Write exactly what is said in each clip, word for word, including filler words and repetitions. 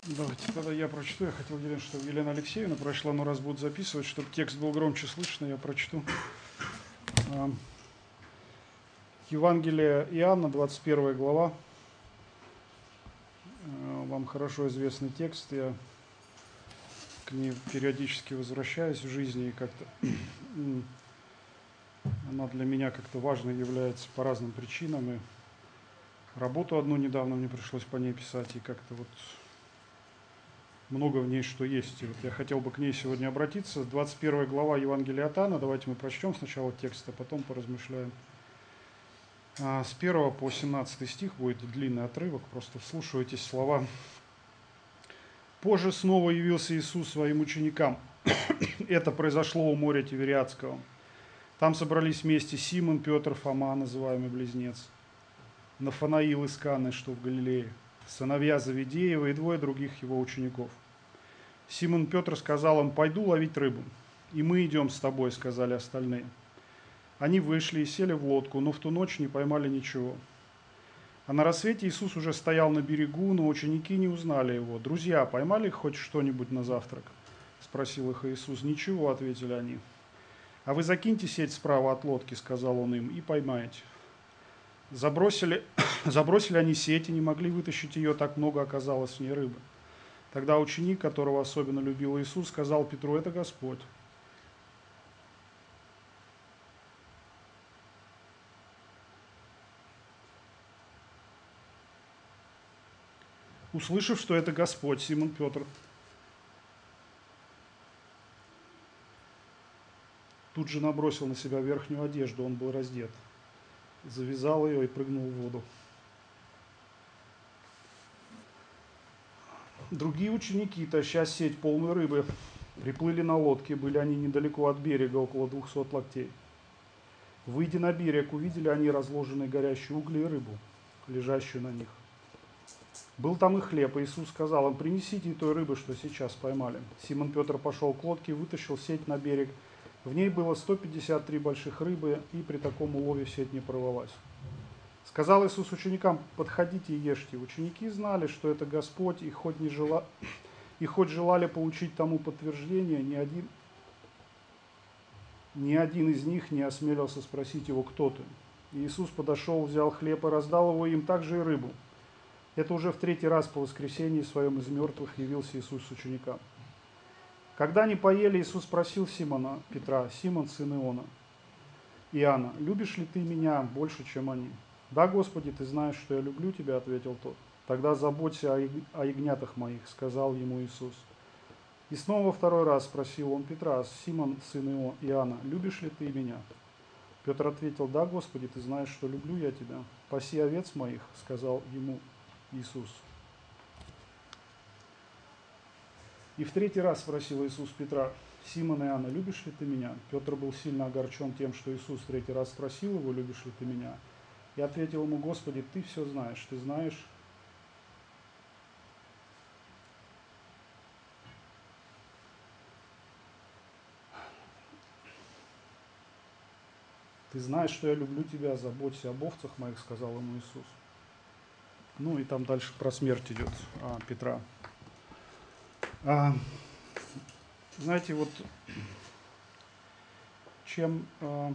Давайте тогда я прочту. Я хотел, Елена, чтобы Елена Алексеевна прочла, но раз будут записывать, чтобы текст был громче слышно, я прочту. Евангелие Иоанна, двадцать первая глава. Вам хорошо известный текст. Я к ней периодически возвращаюсь в жизни, и как-то она для меня как-то важной является по разным причинам. И работу одну недавно мне пришлось по ней писать, и как-то вот много в ней что есть. И вот я хотел бы к ней сегодня обратиться. двадцать первая глава Евангелия от Иоанна. Давайте мы прочтем сначала текст, а потом поразмышляем. С первого по семнадцатый стих будет длинный отрывок, просто вслушивайтесь слова. «Позже снова явился Иисус своим ученикам. Это произошло у моря Тивериадского. Там собрались вместе Симон, Петр, Фома, называемый Близнец, Нафанаил из Каны, что в Галилее, сыновья Завидеева и двое других его учеников. Симон Петр сказал им: «Пойду ловить рыбу». «И мы идем с тобой», — сказали остальные. Они вышли и сели в лодку, но в ту ночь не поймали ничего. А на рассвете Иисус уже стоял на берегу, но ученики не узнали его. «Друзья, поймали хоть что-нибудь на завтрак?» — спросил их Иисус. «Ничего», — ответили они. «А вы закиньте сеть справа от лодки», — сказал он им, — «и поймаете». Забросили, забросили они сеть и не могли вытащить ее, так много оказалось в ней рыбы. Тогда ученик, которого особенно любил Иисус, сказал Петру: «Это Господь». Услышав, что это Господь, Симон Петр тут же набросил на себя верхнюю одежду, он был раздет, завязал ее и прыгнул в воду. Другие ученики, таща сеть полную рыбы, приплыли на лодке, были они недалеко от берега, около двухсот локтей. Выйдя на берег, увидели они разложенные горящие угли и рыбу, лежащую на них. Был там и хлеб, и Иисус сказал им: «Принесите и той рыбы, что сейчас поймали». Симон Петр пошел к лодке и вытащил сеть на берег. В ней было сто пятьдесят три больших рыбы, и при таком улове сеть не порвалась. Сказал Иисус ученикам: «Подходите и ешьте». Ученики знали, что это Господь, и хоть, не жела... и хоть желали получить тому подтверждение, ни один... ни один из них не осмелился спросить его: «Кто ты?». И Иисус подошел, взял хлеб и раздал его им, также и рыбу. Это уже в третий раз по воскресении своем из мертвых явился Иисус ученикам. Когда они поели, Иисус спросил Симона Петра: «Симон, сын Иона, Иоанна, любишь ли ты меня больше, чем они?» «Да, Господи, ты знаешь, что я люблю тебя», — ответил тот. «Тогда заботься о ягнятах моих», — сказал ему Иисус. И снова второй раз спросил он Петра: «Симон, сын Иоанна, любишь ли ты меня?» Петр ответил: «Да, Господи, ты знаешь, что люблю я тебя. Паси овец моих», — сказал ему Иисус. И в третий раз спросил Иисус Петра: «Симон Иоанна, любишь ли ты меня?» Петр был сильно огорчен тем, что Иисус в третий раз спросил его: «Любишь ли ты меня?» И ответил ему: «Господи, ты все знаешь, ты знаешь, ты знаешь, что я люблю тебя, заботься об овцах моих», — сказал ему Иисус. Ну и там дальше про смерть идет а, Петра. А, знаете, вот чем, а,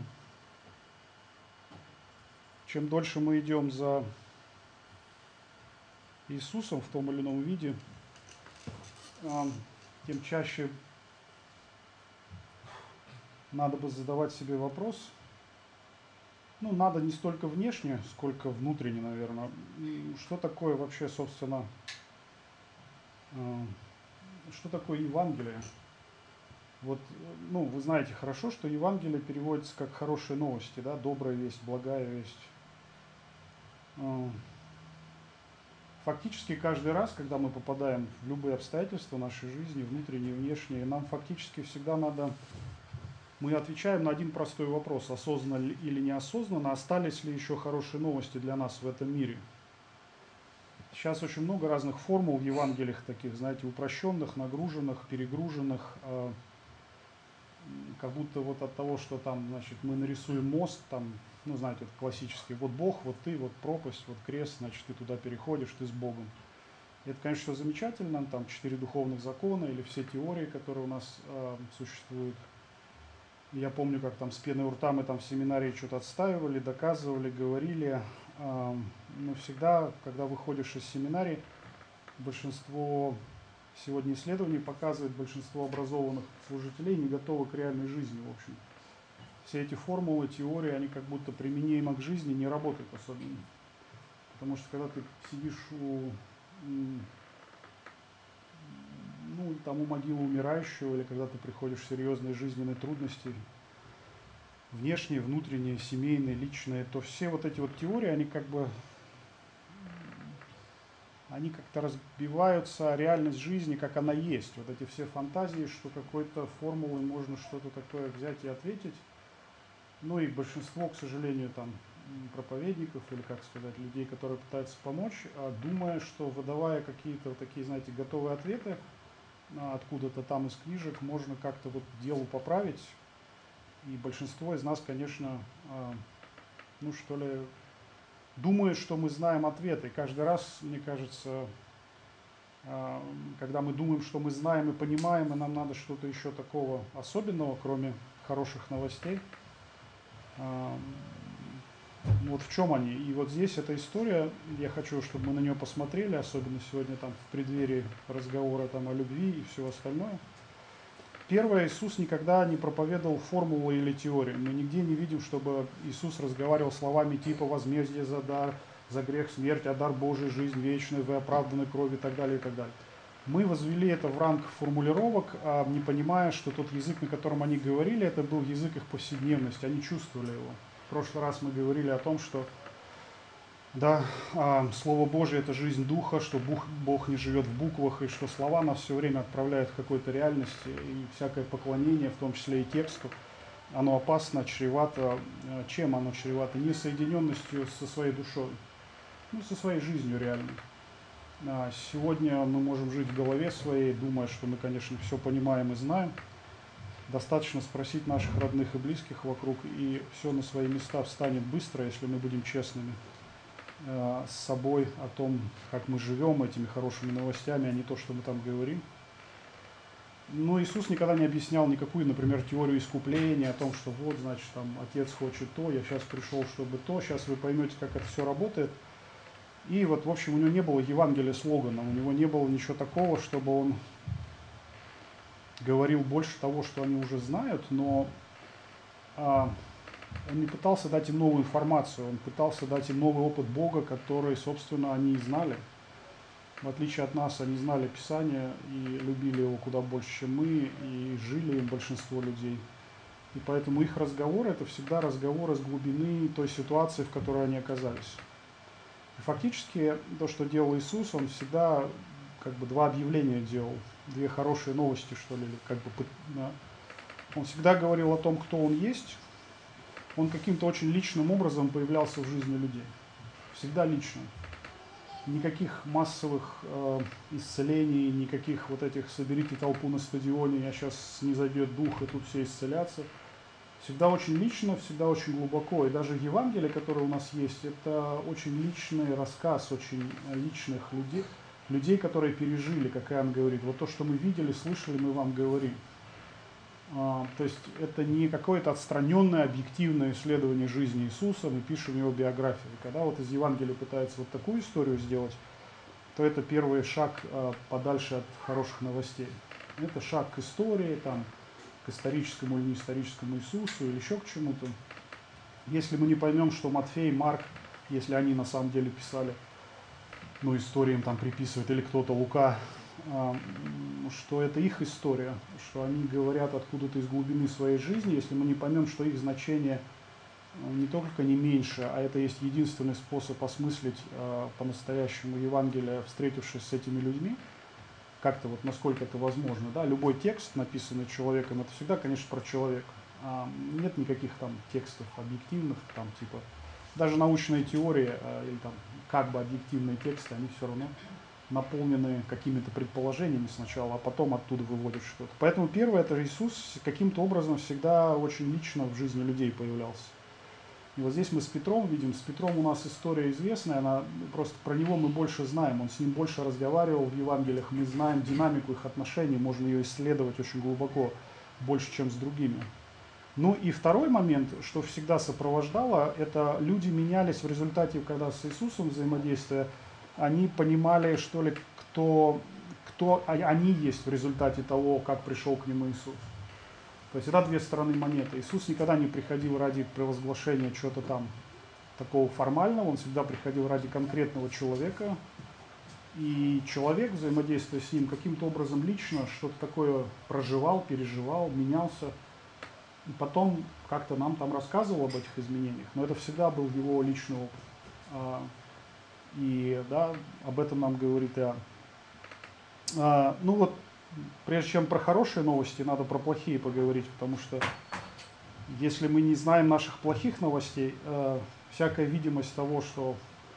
чем дольше мы идем за Иисусом в том или ином виде, а, тем чаще надо бы задавать себе вопрос. Ну, надо не столько внешне, сколько внутренне, наверное. Что такое вообще, собственно, что такое Евангелие? Вот, ну, вы знаете хорошо, что Евангелие переводится как хорошие новости, да, добрая весть, благая весть. Фактически каждый раз, когда мы попадаем в любые обстоятельства нашей жизни, внутренние и внешние, нам фактически всегда надо... Мы отвечаем на один простой вопрос: осознанно или неосознанно, остались ли еще хорошие новости для нас в этом мире. Сейчас очень много разных формул в Евангелиях, таких, знаете, упрощенных, нагруженных, перегруженных, как будто вот от того, что там, значит, мы нарисуем мост, там, ну, знаете, это классический, вот Бог, вот ты, вот пропасть, вот крест, значит, ты туда переходишь, ты с Богом. Это, конечно, все замечательно, там четыре духовных закона или все теории, которые у нас э, существуют. Я помню, как там с пеной у рта мы там в семинарии что-то отстаивали, доказывали, говорили. Э, но всегда, когда выходишь из семинарии, большинство, сегодня исследований показывает, большинство образованных служителей не готовы к реальной жизни, в общем. Все эти формулы, теории, они как будто применимо к жизни не работают особенно. Потому что когда ты сидишь у, ну, там, у могилы умирающего, или когда ты приходишь в серьезные жизненные трудности, внешние, внутренние, семейные, личные, то все вот эти вот теории, они как бы, они как-то разбиваются о реальность жизни, как она есть. Вот эти все фантазии, что какой-то формулой можно что-то такое взять и ответить. Ну и большинство, к сожалению, там проповедников или, как сказать, людей, которые пытаются помочь, думая, что выдавая какие-то вот такие, знаете, готовые ответы откуда-то там из книжек, можно как-то вот делу поправить. И большинство из нас, конечно, ну что ли, думает, что мы знаем ответы. И каждый раз, мне кажется, когда мы думаем, что мы знаем и понимаем, и нам надо что-то еще такого особенного, кроме хороших новостей, вот в чем они. И вот здесь эта история, я хочу, чтобы мы на нее посмотрели, особенно сегодня там в преддверии разговора там о любви и все остальное. Первое, Иисус никогда не проповедовал формулу или теорию. Мы нигде не видим, чтобы Иисус разговаривал словами типа «возмездие за дар, за грех смерть, а дар Божий, жизнь вечная, вы оправданы кровью» и так далее, и так далее. Мы возвели это в ранг формулировок, не понимая, что тот язык, на котором они говорили, это был язык их повседневности, они чувствовали его. В прошлый раз мы говорили о том, что да, Слово Божие – это жизнь Духа, что Бог, Бог не живет в буквах, и что слова нас все время отправляют в какой-то реальности, и всякое поклонение, в том числе и тексту, оно опасно, чревато. Чем оно чревато? Несоединенностью со своей душой, ну, со своей жизнью реальной. Сегодня мы можем жить в голове своей, думая, что мы, конечно, все понимаем и знаем. Достаточно спросить наших родных и близких вокруг, и все на свои места встанет быстро, если мы будем честными э, с собой о том, как мы живем этими хорошими новостями, а не то, что мы там говорим. Но Иисус никогда не объяснял никакую, например, теорию искупления, о том, что вот, значит, там, Отец хочет то, я сейчас пришел, чтобы то, сейчас вы поймете, как это все работает. И вот, в общем, у него не было Евангелия слогана, у него не было ничего такого, чтобы он говорил больше того, что они уже знают, но а, он не пытался дать им новую информацию, он пытался дать им новый опыт Бога, который, собственно, они и знали. В отличие от нас, они знали Писание и любили его куда больше, чем мы, и жили им большинство людей. И поэтому их разговор – это всегда разговор из глубины той ситуации, в которой они оказались. И фактически то, что делал Иисус, он всегда как бы два объявления делал, две хорошие новости, что ли, как бы, да. Он всегда говорил о том, кто он есть. Он каким-то очень личным образом появлялся в жизни людей. Всегда лично. Никаких массовых э, исцелений, никаких вот этих «соберите толпу на стадионе, я сейчас снизойдет дух, и тут все исцелятся». Всегда очень лично, всегда очень глубоко. И даже Евангелие, которое у нас есть, это очень личный рассказ, очень личных людей, людей, которые пережили, как Иоанн говорит. Вот то, что мы видели, слышали, мы вам говорим. А, то есть это не какое-то отстраненное, объективное исследование жизни Иисуса, мы пишем его биографию. И когда вот из Евангелия пытаются вот такую историю сделать, то это первый шаг а, подальше от хороших новостей. Это шаг к истории, там, к историческому или неисторическому Иисусу, или еще к чему-то. Если мы не поймем, что Матфей, Марк, если они на самом деле писали, ну, истории им там приписывают, или кто-то, Лука, что это их история, что они говорят откуда-то из глубины своей жизни, если мы не поймем, что их значение не только не меньше, а это есть единственный способ осмыслить э, по-настоящему Евангелие, встретившись с этими людьми, как-то вот насколько это возможно, да, любой текст, написанный человеком, это всегда, конечно, про человека. А нет никаких там текстов объективных, там типа, даже научные теории э, или там как бы объективные тексты, они все равно наполнены какими-то предположениями сначала, а потом оттуда выводят что-то. Поэтому первое, это Иисус каким-то образом всегда очень лично в жизни людей появлялся. И вот здесь мы с Петром видим, с Петром у нас история известная, она, просто про него мы больше знаем, он с ним больше разговаривал в Евангелиях, мы знаем динамику их отношений, можно ее исследовать очень глубоко, больше, чем с другими. Ну и второй момент, что всегда сопровождало, это люди менялись в результате, когда с Иисусом взаимодействия, они понимали, что ли, кто, кто они есть в результате того, как пришел к ним Иисус. То есть это две стороны монеты. Иисус никогда не приходил ради провозглашения чего-то там такого формального, он всегда приходил ради конкретного человека. И человек, взаимодействуя с ним, каким-то образом лично что-то такое проживал, переживал, менялся. И потом как-то нам там рассказывал об этих изменениях, но это всегда был его личный опыт. И да, об этом нам говорит Иоанн. Ну вот, прежде чем про хорошие новости, надо про плохие поговорить, потому что если мы не знаем наших плохих новостей, всякая видимость того, что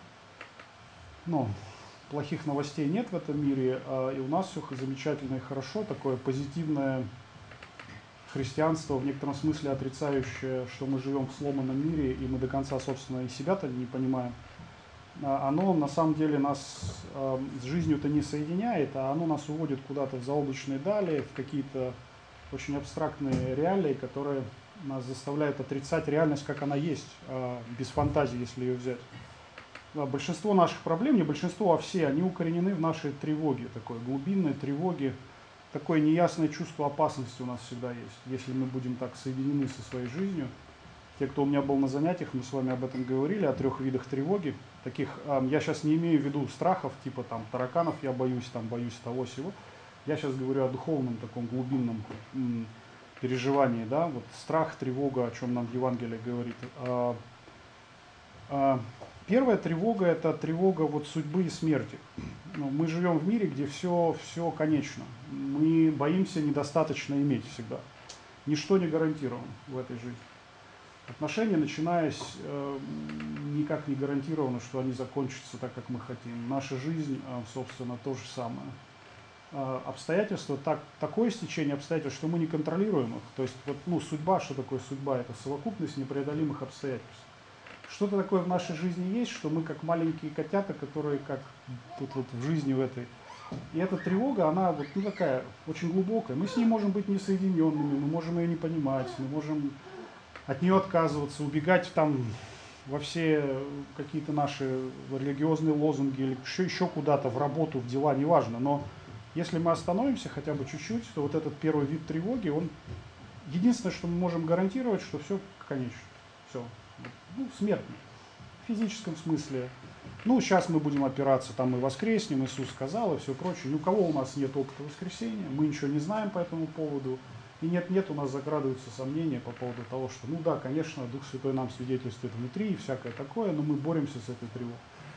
ну, плохих новостей нет в этом мире, и у нас все замечательно и хорошо, такое позитивное христианство, в некотором смысле отрицающее, что мы живем в сломанном мире, и мы до конца, собственно, и себя-то не понимаем, оно на самом деле нас э, с жизнью-то не соединяет, а оно нас уводит куда-то в заоблачные дали, в какие-то очень абстрактные реалии, которые нас заставляют отрицать реальность, как она есть, э, без фантазии, если ее взять. Большинство наших проблем, не большинство, а все, они укоренены в нашей тревоге, такой глубинной тревоге. Такое неясное чувство опасности у нас всегда есть, если мы будем так соединены со своей жизнью. Те, кто у меня был на занятиях, мы с вами об этом говорили, о трех видах тревоги. Таких, э, я сейчас не имею в виду страхов, типа там тараканов я боюсь, там боюсь того-сего. Я сейчас говорю о духовном таком глубинном м, переживании, да, вот страх, тревога, о чем нам Евангелие говорит. А, а, первая тревога – это тревога вот судьбы и смерти. Ну, мы живем в мире, где все, все конечно. Мы боимся недостаточно иметь всегда. Ничто не гарантировано в этой жизни. Отношения, начинаясь, э, никак не гарантировано, что они закончатся так, как мы хотим. Наша жизнь, э, собственно, то же самое. Э, обстоятельства, так, такое стечение обстоятельств, что мы не контролируем их. То есть, вот, ну, судьба, что такое судьба? Это совокупность непреодолимых обстоятельств. Что-то такое в нашей жизни есть, что мы как маленькие котята, которые как тут вот в жизни в этой. И эта тревога, она вот ну, такая очень глубокая. Мы с ней можем быть несоединенными, мы можем ее не понимать, мы можем от нее отказываться, убегать там во все какие-то наши религиозные лозунги или еще, еще куда-то, в работу, в дела, неважно. Но если мы остановимся хотя бы чуть-чуть, то вот этот первый вид тревоги, он единственное, что мы можем гарантировать, что все конечно. Все. Ну, смертный. В физическом смысле. Ну, сейчас мы будем опираться, там мы воскреснем, Иисус сказал и все прочее. Ни у кого у нас нет опыта воскресения, мы ничего не знаем по этому поводу. И нет-нет, у нас закрадываются сомнения по поводу того, что, ну да, конечно, Дух Святой нам свидетельствует внутри и всякое такое, но мы боремся с этой тревогой.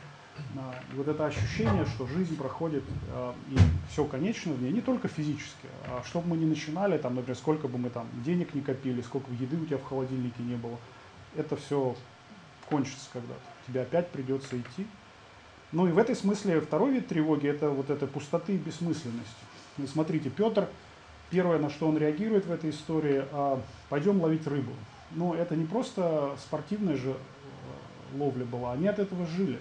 И вот это ощущение, что жизнь проходит, и все конечно в ней, не только физически, а что бы мы ни начинали, там, например, сколько бы мы там денег не копили, сколько бы еды у тебя в холодильнике не было, это все кончится когда-то. Тебе опять придется идти. Ну и в этой смысле второй вид тревоги – это вот эта пустоты и бессмысленность. И смотрите, Петр, первое, на что он реагирует в этой истории, а, пойдем ловить рыбу. Но это не просто спортивная же ловля была, они от этого жили.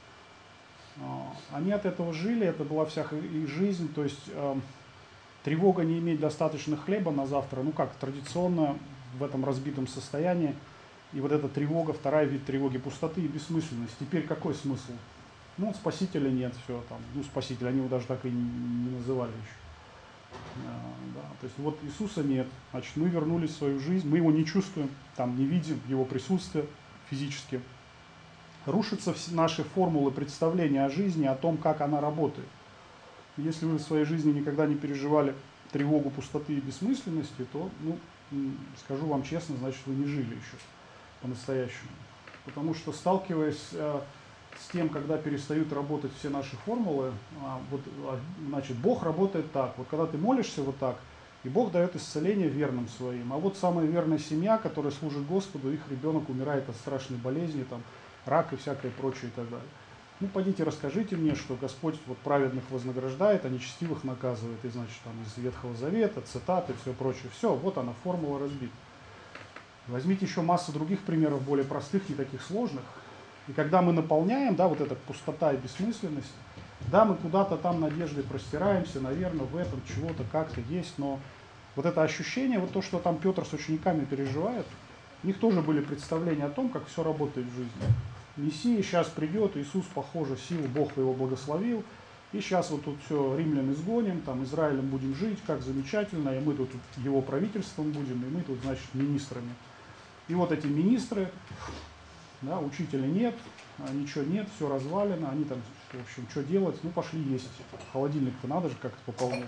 Они от этого жили, это была вся их жизнь, то есть э, тревога не иметь достаточно хлеба на завтра, ну как, традиционно в этом разбитом состоянии. И вот эта тревога, вторая вид тревоги, пустоты и бессмысленность. Теперь какой смысл? Ну, спасителя нет, все там. Ну, спасителя, они его даже так и не называли еще. А, да. То есть вот Иисуса нет, значит, мы вернулись в свою жизнь, мы его не чувствуем, там не видим его присутствия физически. Рушатся все наши формулы представления о жизни, о том, как она работает. Если вы в своей жизни никогда не переживали тревогу, пустоты и бессмысленности, то, ну, скажу вам честно, значит, вы не жили еще по-настоящему. Потому что, сталкиваясь э, с тем, когда перестают работать все наши формулы, а, вот, а, значит, Бог работает так. Вот когда ты молишься вот так, и Бог дает исцеление верным своим. А вот самая верная семья, которая служит Господу, их ребенок умирает от страшной болезни, там, рак и всякое прочее и так далее. Ну, пойдите, расскажите мне, что Господь вот праведных вознаграждает, а нечестивых наказывает. И, значит, там из Ветхого Завета, цитаты, все прочее. Все, вот она, формула разбита. Возьмите еще массу других примеров, более простых, не таких сложных. И когда мы наполняем, да, вот эта пустота и бессмысленность, да, мы куда-то там надеждой простираемся, наверное, в этом чего-то как-то есть, но вот это ощущение, вот то, что там Петр с учениками переживает, у них тоже были представления о том, как все работает в жизни. Мессия сейчас придет, Иисус, похоже, силу, Бог его благословил, и сейчас вот тут все, римлян изгоним, там Израилем будем жить, как замечательно, и мы тут его правительством будем, и мы тут, значит, министрами. И вот эти министры, да, учителя нет, ничего нет, все развалено, они там, в общем, что делать, ну пошли есть, холодильник-то надо же как-то пополнять.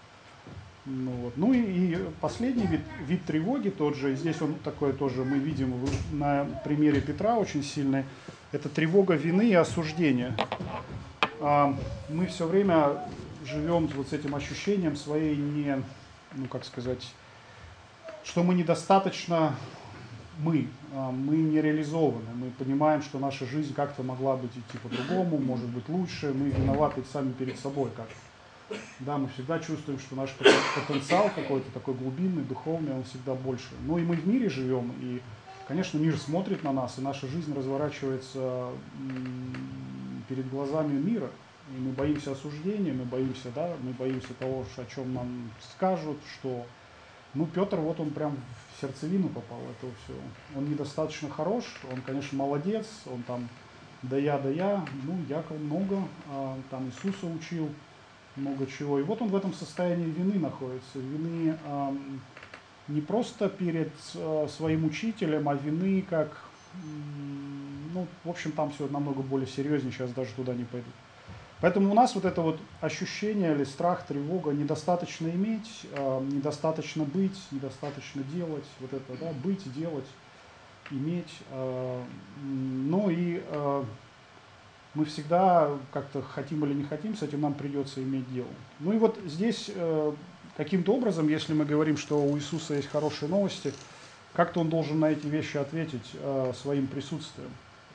Ну, вот. Ну и, и последний вид, вид тревоги тот же, здесь он такой тоже мы видим на примере Петра очень сильный, это тревога вины и осуждения. А мы все время живем вот с этим ощущением своей не, ну как сказать, что мы недостаточно мы, мы не реализованы, мы понимаем, что наша жизнь как-то могла быть идти по-другому, может быть лучше, мы виноваты сами перед собой как-то. Да, мы всегда чувствуем, что наш потенциал какой-то такой глубинный, духовный, он всегда больше. Ну и мы в мире живем, и, конечно, мир смотрит на нас, и наша жизнь разворачивается перед глазами мира. И мы боимся осуждения, мы боимся, да, мы боимся того, о чем нам скажут, что... Ну, Петр, вот он прям в сердцевину попал этого всего. Он недостаточно хорош, он, конечно, молодец, он там да я, да я, ну, Яков много, а, там Иисуса учил, много чего. И вот он в этом состоянии вины находится. Вины э, не просто перед э, своим учителем, а вины как, э, ну, в общем, там все намного более серьезнее, сейчас даже туда не пойду. Поэтому у нас вот это вот ощущение или страх, тревога недостаточно иметь, э, недостаточно быть, недостаточно делать, вот это, да, быть, делать, иметь. Э, ну и... Э, мы всегда как-то хотим или не хотим, с этим нам придется иметь дело. Ну и вот здесь э, каким-то образом, если мы говорим, что у Иисуса есть хорошие новости, как-то он должен на эти вещи ответить э, своим присутствием.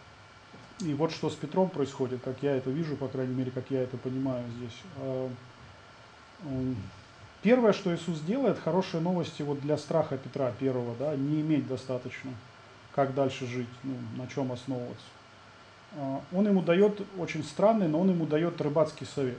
И вот что с Петром происходит, как я это вижу, по крайней мере, как я это понимаю здесь. Э, э, первое, что Иисус делает, хорошие новости вот для страха Петра первого, да, не иметь достаточно, как дальше жить, ну, на чем основываться. Он ему дает, очень странный, но он ему дает рыбацкий совет.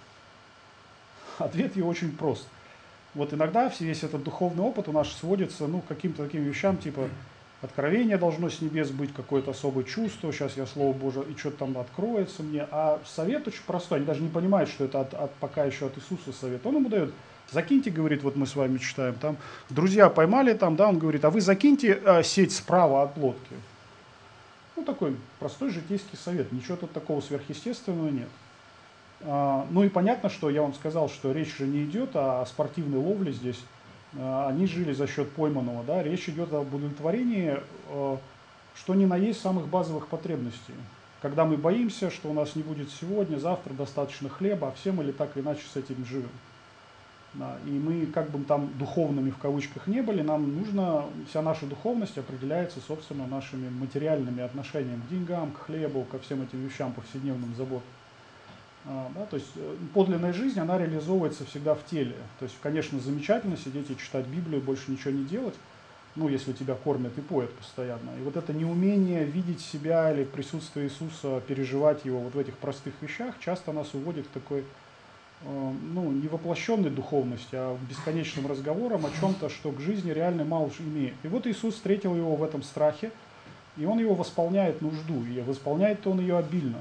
Ответ его очень прост. Вот иногда весь этот духовный опыт у нас сводится, ну, к каким-то таким вещам, типа откровение должно с небес быть, какое-то особое чувство, сейчас я Слово Божие, и что-то там откроется мне. А совет очень простой, они даже не понимают, что это от, от, пока еще от Иисуса совет. Он ему дает, закиньте, говорит, вот мы с вами читаем, там, друзья поймали там, да, он говорит, а вы закиньте э, сеть справа от лодки. Ну, такой простой житейский совет, ничего тут такого сверхъестественного нет. А, ну и понятно, что я вам сказал, что речь же не идет о спортивной ловле здесь. А, они жили за счет пойманного, да, речь идет об удовлетворении, а, что ни на есть самых базовых потребностей. Когда мы боимся, что у нас не будет сегодня, завтра достаточно хлеба, а все мы ли так или иначе с этим живем. Да, и мы, как бы там духовными в кавычках не были, нам нужно, вся наша духовность определяется, собственно, нашими материальными отношениями к деньгам, к хлебу, ко всем этим вещам, повседневным заботам. А, да, то есть подлинная жизнь, она реализовывается всегда в теле. То есть, конечно, замечательно сидеть и читать Библию, больше ничего не делать, ну, если тебя кормят и поят постоянно. И вот это неумение видеть себя или присутствие Иисуса, переживать его вот в этих простых вещах, часто нас уводит к такой... ну, не воплощенной духовности, а бесконечным разговором о чем-то, что к жизни реально мало имеет. И вот Иисус встретил его в этом страхе, и он его восполняет нужду, и восполняет он ее обильно.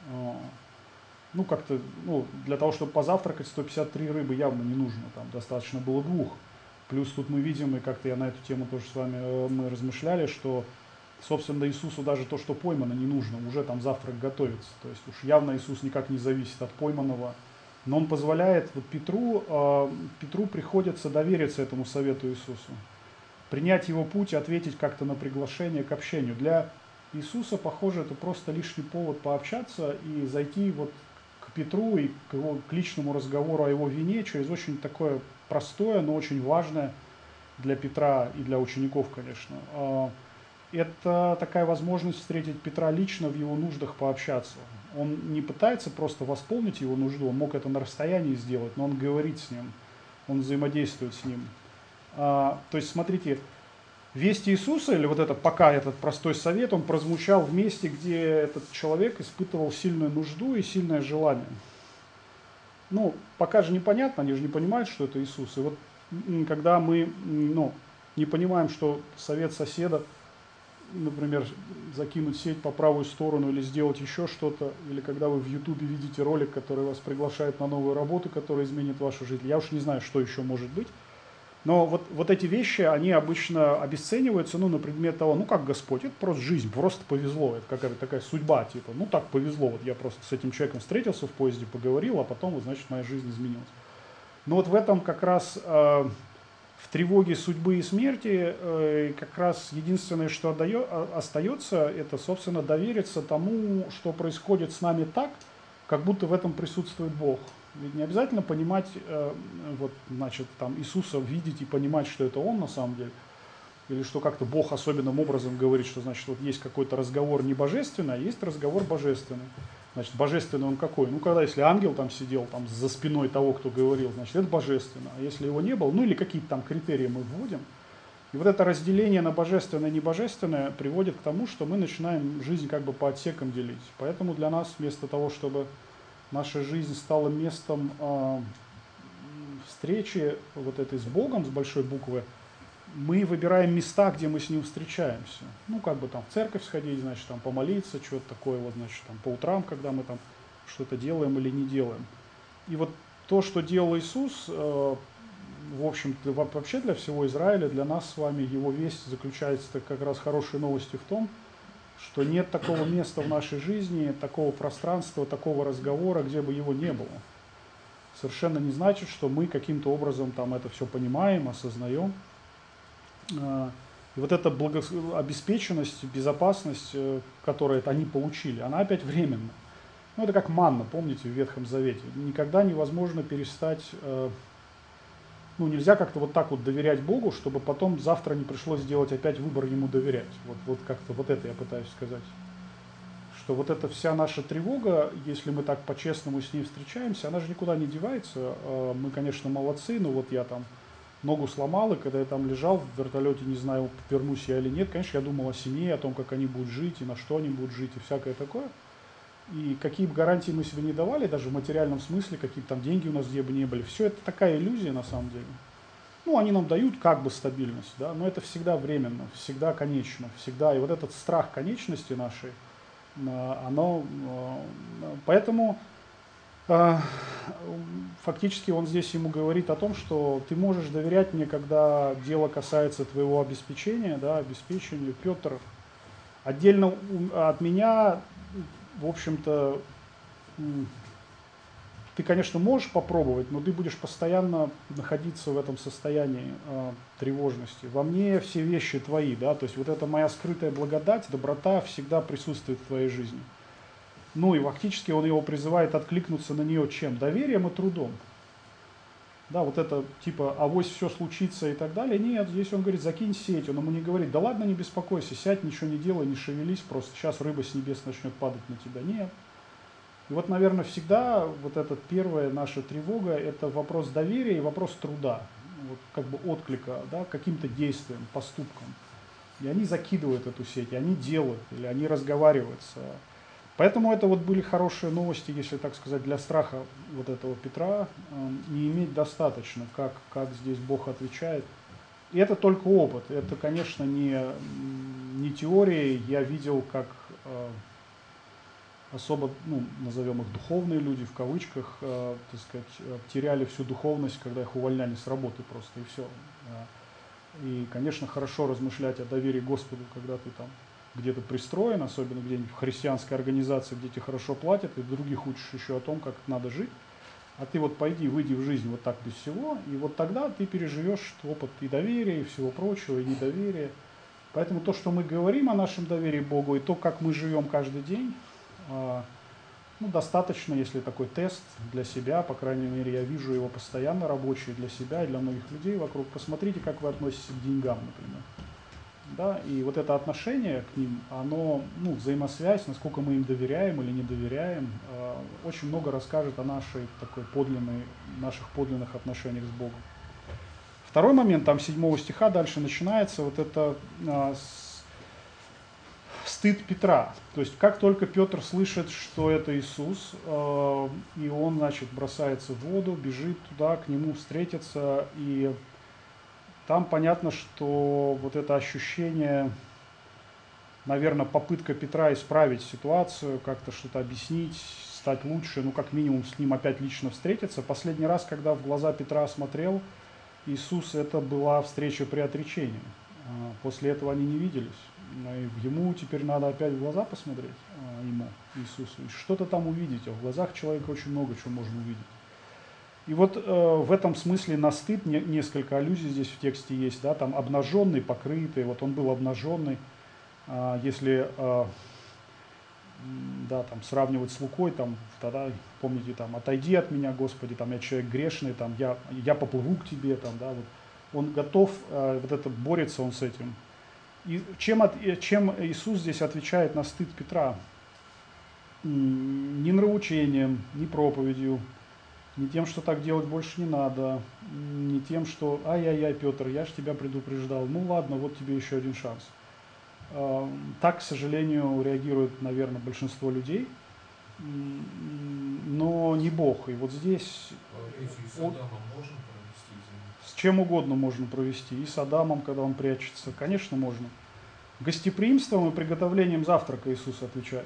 Ну, как-то, ну, для того, чтобы позавтракать, сто пятьдесят три рыбы явно не нужно, там достаточно было двух. Плюс тут мы видим, и как-то я на эту тему тоже с вами мы размышляли, что, собственно, Иисусу даже то, что поймано, не нужно, уже там завтрак готовится. То есть уж явно Иисус никак не зависит от пойманного. Но он позволяет вот Петру, э, Петру приходится довериться этому совету Иисусу, принять его путь и ответить как-то на приглашение к общению. Для Иисуса, похоже, это просто лишний повод пообщаться и зайти вот к Петру и к, его, к личному разговору о его вине через очень такое простое, но очень важное для Петра и для учеников, конечно. Э, это такая возможность встретить Петра лично в его нуждах, пообщаться. Он не пытается просто восполнить его нужду, он мог это на расстоянии сделать, но он говорит с ним, он взаимодействует с ним. А, то есть, смотрите, Весть Иисуса, или вот этот, пока этот простой совет, он прозвучал в месте, где этот человек испытывал сильную нужду и сильное желание. Ну, пока же непонятно, они же не понимают, что это Иисус. И вот когда мы ну, не понимаем, что совет соседа, например, закинуть сеть по правую сторону или сделать еще что-то, или когда вы в Ютубе видите ролик, который вас приглашает на новую работу, которая изменит вашу жизнь, я уж не знаю, что еще может быть. Но вот, вот эти вещи, они обычно обесцениваются, ну, на предмет того, ну, как Господь, это просто жизнь, просто повезло, это какая-то такая судьба, типа, ну, так повезло, вот я просто с этим человеком встретился в поезде, поговорил, а потом, вот, значит, моя жизнь изменилась. Но вот в этом как раз, э, в тревоге судьбы и смерти, э, как раз единственное, что отдает, остается, это, собственно, довериться тому, что происходит с нами так, как будто в этом присутствует Бог. Ведь не обязательно понимать, э, вот, значит, там, Иисуса видеть и понимать, что это Он на самом деле, или что как-то Бог особенным образом говорит, что, значит, вот есть какой-то разговор не божественный, а есть разговор божественный. Значит, божественный он какой? Ну, когда, если ангел там сидел там, за спиной того, кто говорил, значит, это божественно. А если его не было, ну, или какие-то там критерии мы вводим. И вот это разделение на божественное и небожественное приводит к тому, что мы начинаем жизнь как бы по отсекам делить. Поэтому для нас вместо того, чтобы наша жизнь стала местом э, встречи вот этой с Богом, с большой буквы, мы выбираем места, где мы с Ним встречаемся. Ну, как бы там в церковь сходить, значит, там помолиться, что-то такое, вот, значит, там по утрам, когда мы там что-то делаем или не делаем. И вот то, что делал Иисус, э, в общем-то, вообще для всего Израиля, для нас с вами, его весть заключается как раз хорошей новостью в том, что нет такого места в нашей жизни, такого пространства, такого разговора, где бы его не было. Совершенно не значит, что мы каким-то образом там это все понимаем, осознаем. И вот эта благо... обеспеченность, безопасность, которую они получили, она опять временна. Ну, это как манна, помните, в Ветхом Завете. Никогда невозможно перестать... Ну, нельзя как-то вот так вот доверять Богу, чтобы потом завтра не пришлось сделать опять выбор Ему доверять. Вот, вот как-то вот это я пытаюсь сказать. Что вот эта вся наша тревога, если мы так по-честному с ней встречаемся, она же никуда не девается. Мы, конечно, молодцы, но вот я там ногу сломал, и когда я там лежал в вертолете, не знаю, вернусь я или нет, конечно, я думал о семье, о том, как они будут жить, и на что они будут жить, и всякое такое. И какие бы гарантии мы себе не давали, даже в материальном смысле, какие бы там деньги у нас где бы не были, все это такая иллюзия на самом деле. Ну, они нам дают как бы стабильность, да, но это всегда временно, всегда конечно, всегда. И вот этот страх конечности нашей, оно, поэтому фактически он здесь ему говорит о том, что ты можешь доверять мне, когда дело касается твоего обеспечения, да, обеспечения. Петр, отдельно от меня, в общем-то, ты, конечно, можешь попробовать, но ты будешь постоянно находиться в этом состоянии э, тревожности. Во мне все вещи твои, да, то есть вот эта моя скрытая благодать, доброта всегда присутствует в твоей жизни. Ну и фактически он его призывает откликнуться на нее чем? Доверием и трудом. Да, вот это типа авось все случится и так далее. Нет, здесь он говорит, закинь сеть. Он ему не говорит, да ладно, не беспокойся, сядь, ничего не делай, не шевелись, просто сейчас рыба с небес начнет падать на тебя. Нет. И вот, наверное, всегда вот эта первая наша тревога – это вопрос доверия и вопрос труда, вот как бы отклика, да, каким-то действиям, поступкам. И они закидывают эту сеть, и они делают, или они разговаривают с... Поэтому это вот были хорошие новости, если так сказать, для страха вот этого Петра, не иметь достаточно, как, как здесь Бог отвечает. И это только опыт, это, конечно, не, не теория. Я видел, как особо, ну, назовем их духовные люди, в кавычках, э, так сказать, теряли всю духовность, когда их увольняли с работы просто, и все. И, конечно, хорошо размышлять о доверии Господу, когда ты там где-то пристроен, особенно где-нибудь в христианской организации, где тебе хорошо платят, и других учишь еще о том, как надо жить. А ты вот пойди, выйди в жизнь вот так без всего, и вот тогда ты переживешь опыт и доверия, и всего прочего, и недоверия. Поэтому то, что мы говорим о нашем доверии Богу, и то, как мы живем каждый день, ну, достаточно, если такой тест для себя, по крайней мере, я вижу его постоянно рабочий для себя и для многих людей вокруг. Посмотрите, как вы относитесь к деньгам, например. Да, и вот это отношение к ним, оно, ну, взаимосвязь, насколько мы им доверяем или не доверяем, очень много расскажет о нашей такой подлинной, наших подлинных отношениях с Богом. Второй момент, там седьмого стиха дальше начинается вот это а, с, стыд Петра. То есть как только Петр слышит, что это Иисус, а, и он, значит, бросается в воду, бежит туда, к нему встретиться, и там понятно, что вот это ощущение, наверное, попытка Петра исправить ситуацию, как-то что-то объяснить, стать лучше, ну, как минимум, с ним опять лично встретиться. Последний раз, когда в глаза Петра смотрел Иисус, это была встреча при отречении. После этого они не виделись. И ему теперь надо опять в глаза посмотреть, ему, Иисусу, и что-то там увидеть. А в глазах человека очень много чего можно увидеть. И вот э, в этом смысле на стыд не, несколько аллюзий здесь в тексте есть, да, там обнаженный, покрытый, вот он был обнаженный. А, если а, да, там, сравнивать с Лукой, там, тогда, помните, там, отойди от меня, Господи, там, я человек грешный, там, я, я поплыву к тебе, там, да, вот. Он готов, а, вот это, борется он с этим. И чем, от, чем Иисус здесь отвечает на стыд Петра? Ни нравоучением, ни проповедью, не тем, что так делать больше не надо, не тем, что ай-яй-яй, Петр, я ж тебя предупреждал, ну ладно, вот тебе еще один шанс. Так, к сожалению, реагирует, наверное, большинство людей, но не Бог. И вот здесь он, с чем угодно можно провести. И с Адамом, когда он прячется, конечно, можно. Гостеприимством и приготовлением завтрака Иисус отвечает.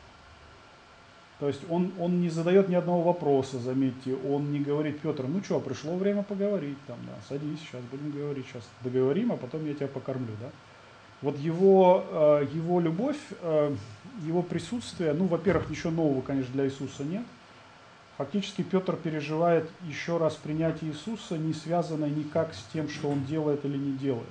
То есть он, он не задает ни одного вопроса, заметьте, он не говорит: Петр, ну что, пришло время поговорить, там, да, садись, сейчас будем говорить, сейчас договорим, а потом я тебя покормлю, да. Вот его, его любовь, его присутствие, ну, во-первых, ничего нового, конечно, для Иисуса нет. Фактически Петр переживает еще раз принятие Иисуса, не связанное никак с тем, что он делает или не делает.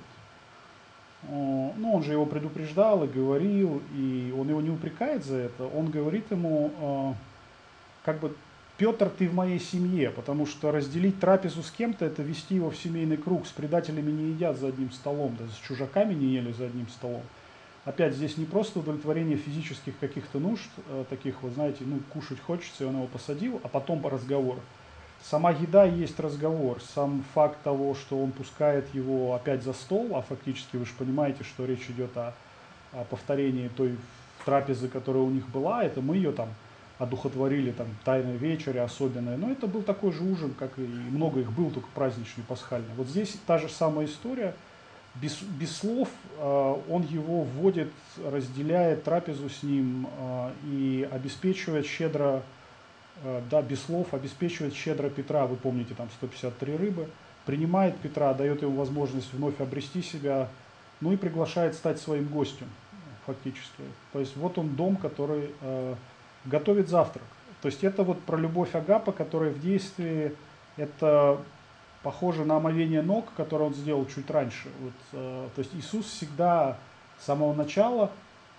Ну, он же его предупреждал и говорил, и он его не упрекает за это. Он говорит ему, как бы: Петр, ты в моей семье, потому что разделить трапезу с кем-то — это вести его в семейный круг. С предателями не едят за одним столом, даже с чужаками не ели за одним столом. Опять, здесь не просто удовлетворение физических каких-то нужд, таких, вот знаете, ну, кушать хочется, и он его посадил, а потом разговор. Сама еда и есть разговор. Сам факт того, что он пускает его опять за стол, а фактически вы же понимаете, что речь идет о, о повторении той трапезы, которая у них была, это мы ее там одухотворили, там, тайная вечеря особенная, но это был такой же ужин, как и много их был, только праздничный, пасхальный. Вот здесь та же самая история, без, без слов э, он его вводит, разделяет трапезу с ним э, и обеспечивает щедро, э, да, без слов, обеспечивает щедро Петра, вы помните, там сто пятьдесят три рыбы, принимает Петра, дает ему возможность вновь обрести себя, ну и приглашает стать своим гостем, фактически. То есть вот он дом, который... Э, готовит завтрак. То есть это вот про любовь Агапа, которая в действии, это похоже на омовение ног, которое он сделал чуть раньше. Вот, э, то есть Иисус всегда с самого начала,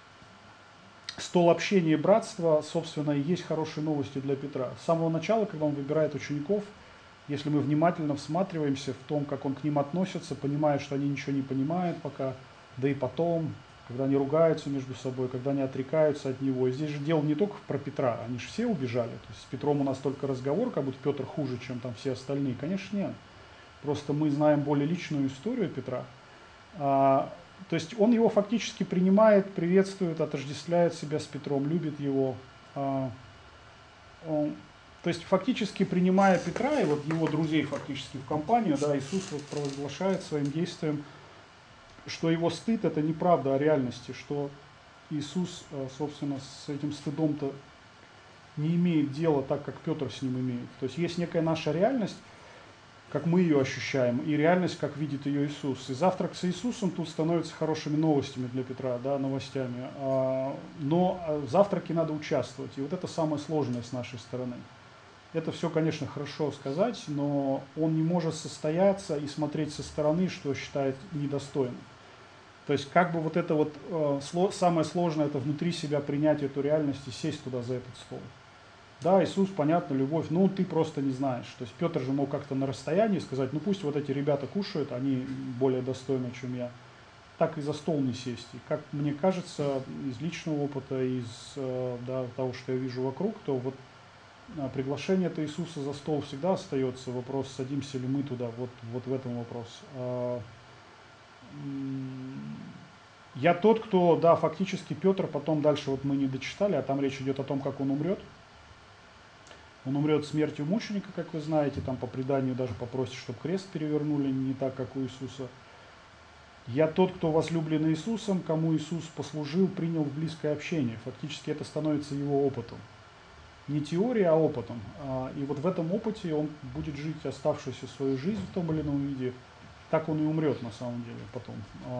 стол общения и братства, собственно, и есть хорошие новости для Петра. С самого начала, когда он выбирает учеников, если мы внимательно всматриваемся в том, как он к ним относится, понимая, что они ничего не понимают пока, да и потом, когда они ругаются между собой, когда они отрекаются от него. И здесь же дело не только про Петра, они же все убежали. То есть с Петром у нас только разговор, как будто Петр хуже, чем там все остальные. Конечно, нет. Просто мы знаем более личную историю Петра. А, то есть он его фактически принимает, приветствует, отождествляет себя с Петром, любит его. А, он, то есть фактически принимая Петра и вот его друзей фактически в компанию, да, Иисус вот провозглашает своим действием, что его стыд — это не правда о реальности, что Иисус, собственно, с этим стыдом-то не имеет дела так, как Петр с ним имеет. То есть есть некая наша реальность, как мы ее ощущаем, и реальность, как видит ее Иисус. И завтрак с Иисусом тут становится хорошими новостями для Петра, да, новостями. Но в завтраке надо участвовать, и вот это самое сложное с нашей стороны. Это все, конечно, хорошо сказать, но он не может состояться и смотреть со стороны, что считает недостойным. То есть как бы вот это вот э, сло, самое сложное — это внутри себя принять эту реальность и сесть туда за этот стол. Да, Иисус, понятно, любовь, но ты просто не знаешь. То есть Петр же мог как-то на расстоянии сказать: ну пусть вот эти ребята кушают, они более достойны, чем я. Так и за стол не сесть. И как мне кажется, из личного опыта, из э, да, того, что я вижу вокруг, то вот приглашение это Иисуса за стол всегда остается. Вопрос, садимся ли мы туда, вот, вот в этом вопрос. Я тот, кто, да, фактически Петр, потом дальше вот мы не дочитали, а там речь идет о том, как он умрет. Он умрет смертью мученика, как вы знаете, там по преданию даже попросит, чтобы крест перевернули, не так, как у Иисуса. Я тот, кто возлюблен Иисусом, кому Иисус послужил, принял в близкое общение. Фактически это становится его опытом. Не теорией, а опытом. И вот в этом опыте он будет жить оставшуюся свою жизнь в том или ином виде. Так он и умрет на самом деле потом.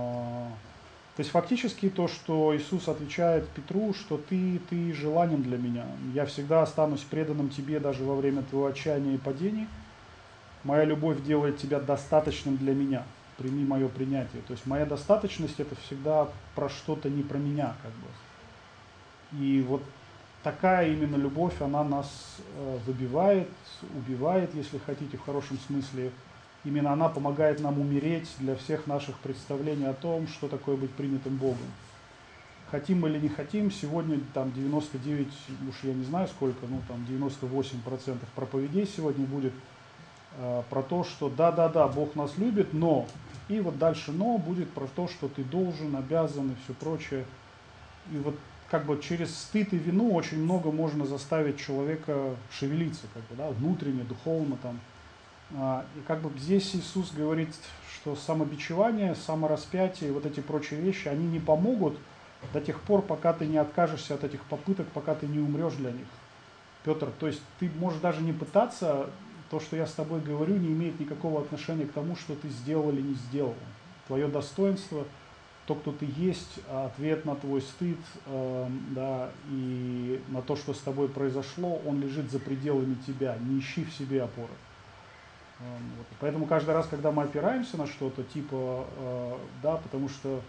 То есть фактически то, что Иисус отвечает Петру, что ты, ты желанен для меня. Я всегда останусь преданным тебе даже во время твоего отчаяния и падений. Моя любовь делает тебя достаточным для меня. Прими мое принятие. То есть моя достаточность это всегда про что-то не про меня, как бы. И вот такая именно любовь, она нас выбивает, убивает, если хотите, в хорошем смысле. Именно она помогает нам умереть для всех наших представлений о том, что такое быть принятым Богом. Хотим мы или не хотим, сегодня там девяносто девять, уж я не знаю сколько, ну там девяносто восемь процентов проповедей сегодня будет э, про то, что да-да-да, Бог нас любит, но, и вот дальше но будет про то, что ты должен, обязан и все прочее. И вот как бы через стыд и вину очень много можно заставить человека шевелиться, как бы, да, внутренне, духовно там. И как бы здесь Иисус говорит, что самобичевание, самораспятие, вот эти прочие вещи, они не помогут до тех пор, пока ты не откажешься от этих попыток, пока ты не умрешь для них. Петр, то есть ты можешь даже не пытаться, то, что я с тобой говорю, не имеет никакого отношения к тому, что ты сделал или не сделал. Твое достоинство, то, кто ты есть, ответ на твой стыд, э, да, и на то, что с тобой произошло, он лежит за пределами тебя. Не ищи в себе опоры. Вот. Поэтому каждый раз, когда мы опираемся на что-то, типа, э, да, потому что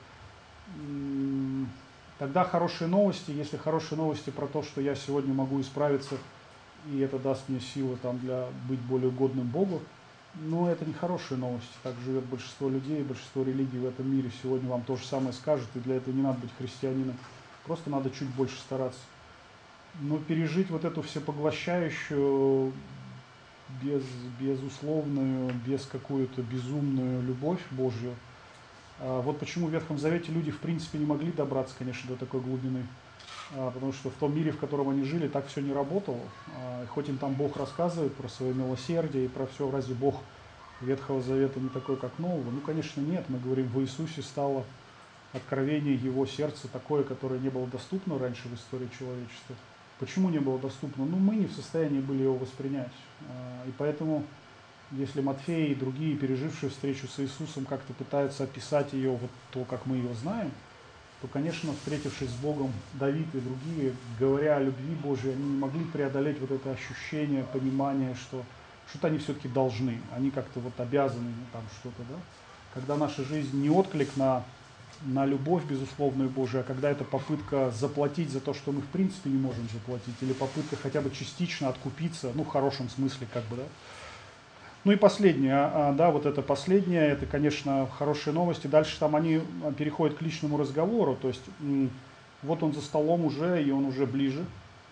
э, тогда хорошие новости, если хорошие новости про то, что я сегодня могу исправиться, и это даст мне силы там, для быть более угодным Богу, но это не хорошие новости. Так живет большинство людей, большинство религий в этом мире. Сегодня вам то же самое скажут, и для этого не надо быть христианином. Просто надо чуть больше стараться. Но пережить вот эту всепоглощающую, без, безусловную, без какую-то безумную любовь Божью. А вот почему в Ветхом Завете люди в принципе не могли добраться, конечно, до такой глубины. А, потому что в том мире, в котором они жили, так все не работало. А, хоть им там Бог рассказывает про свое милосердие и про все, разве Бог Ветхого Завета не такой, как Нового? Ну, конечно, нет. Мы говорим, в Иисусе стало откровение Его сердца такое, которое не было доступно раньше в истории человечества. Почему не было доступно? Ну, мы не в состоянии были его воспринять. И поэтому, если Матфей и другие, пережившие встречу с Иисусом, как-то пытаются описать ее, вот то, как мы ее знаем, то, конечно, встретившись с Богом, Давид и другие, говоря о любви Божией, они не могли преодолеть вот это ощущение, понимание, что что-то они все-таки должны, они как-то вот обязаны, ну, там что-то, да. Когда наша жизнь не отклик на на любовь безусловную Божию, а когда это попытка заплатить за то, что мы в принципе не можем заплатить, или попытка хотя бы частично откупиться, ну в хорошем смысле как бы, да. Ну и последнее, да, вот это последнее, это, конечно, хорошие новости. Дальше там они переходят к личному разговору, то есть вот он за столом уже, и он уже ближе,